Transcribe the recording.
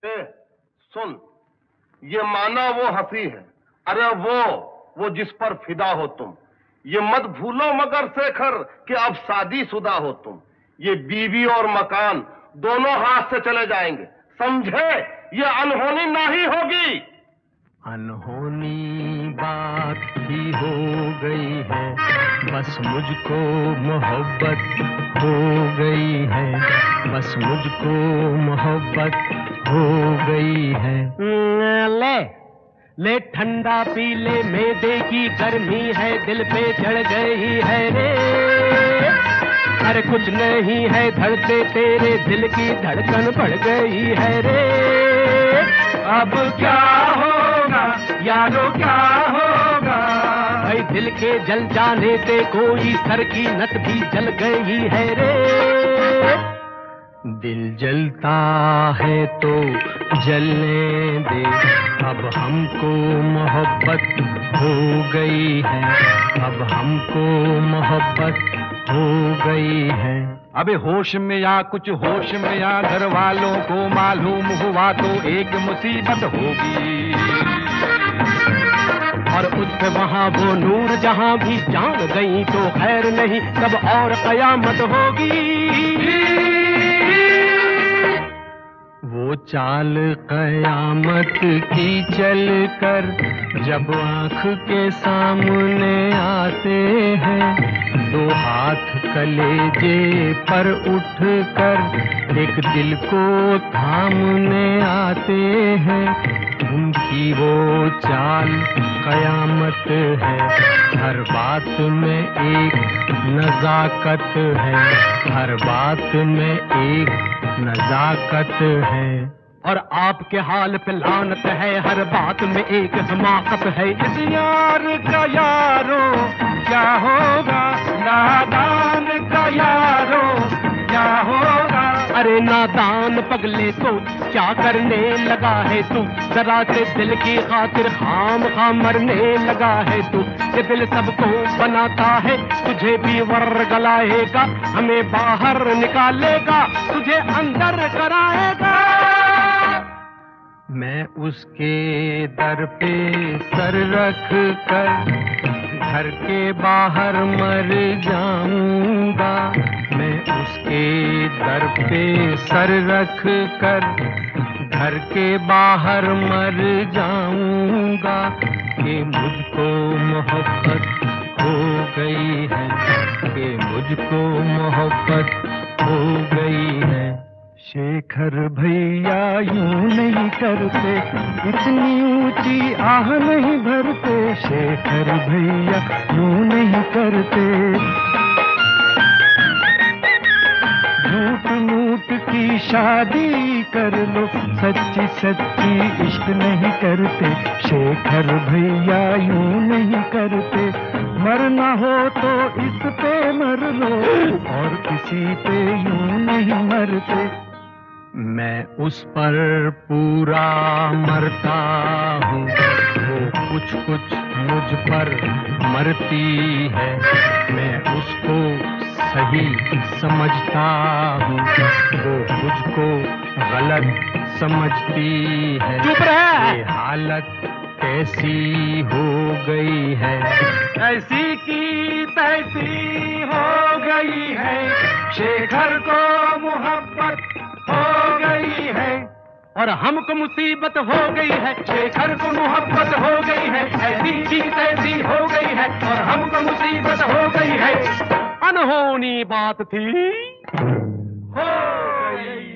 ए, सुन, ये माना वो हंसी है, अरे वो जिस पर फिदा हो तुम। ये मत भूलो मगर शेखर कि अब शादीशुदा हो तुम। ये बीवी और मकान दोनों हाथ से चले जाएंगे, समझे? ये अनहोनी नहीं होगी। अनहोनी बात ही हो गई है, बस मुझको मोहब्बत हो गई है, बस मुझको मोहब्बत हो गई है। ले ठंडा पी ले, मैदे की गर्मी है दिल पे चढ़ गई है रे। अरे कुछ नहीं है धड़के तेरे दिल की धड़कन बढ़ गई है रे। अब क्या होगा यारो क्या होगा, भाई दिल के जल जाने से कोई सर की नस भी जल गई है रे। दिल जलता है तो जलने दे, अब हमको मोहब्बत हो गई है, अब हमको मोहब्बत हो गई है। अबे होश में या कुछ होश में या, घर वालों को मालूम हुआ तो एक मुसीबत होगी। और उस पे वहाँ वो नूर जहाँ भी जान गई तो खैर नहीं, तब और कयामत होगी। वो चाल कयामत की चल कर जब आँख के सामने आते हैं, दो हाथ कलेजे पर उठ कर एक दिल को थामने आते हैं। उनकी वो चाल कयामत है, हर बात में एक नजाकत है, हर बात में एक नजाकत है। और आपके हाल पे लानत है, हर बात में एक हमाकत है। इस यार का यारो क्या होगा, नादान का यारो क्या होगा। अरे नादान पगले तो क्या करने लगा है तू, जरा से दिल की खातिर खाम खाम मरने लगा है तू। ये दिल सबको बनाता है, तुझे भी वर्गलाएगा, हमें बाहर निकालेगा, तुझे अंदर कराएगा। मैं उसके दर पे सर रख कर घर के बाहर मर जाऊंगा, मैं उसके दर पे सर रख कर घर के बाहर मर जाऊंगा, कि मुझको मोहब्बत हो गई है, कि मुझको मोहब्बत हो गई है। शेखर भैया यूं नहीं करते, इतनी ऊंची आह नहीं भरते, शेखर भैया यूं नहीं करते। झूठ मूठ की शादी कर लो, सच्ची सच्ची इश्क नहीं करते, शेखर भैया यूं नहीं करते। मरना हो तो इस पे मर लो, और किसी पे यूं नहीं मरते। मैं उस पर पूरा मरता हूँ, वो कुछ कुछ मुझ पर मरती है, मैं उसको सही समझता हूँ, वो मुझको गलत समझती है। चुप रह! ये हालत कैसी हो गई है, ऐसी की तैसी हो गई है। शेखर को मोहब्बत हो गई है और हमको मुसीबत हो गई है, शेखर को मोहब्बत हो गई है, ऐसी की तैसी हो गई है और हमको मुसीबत हो गई है। अनहोनी बात थी, हो गई।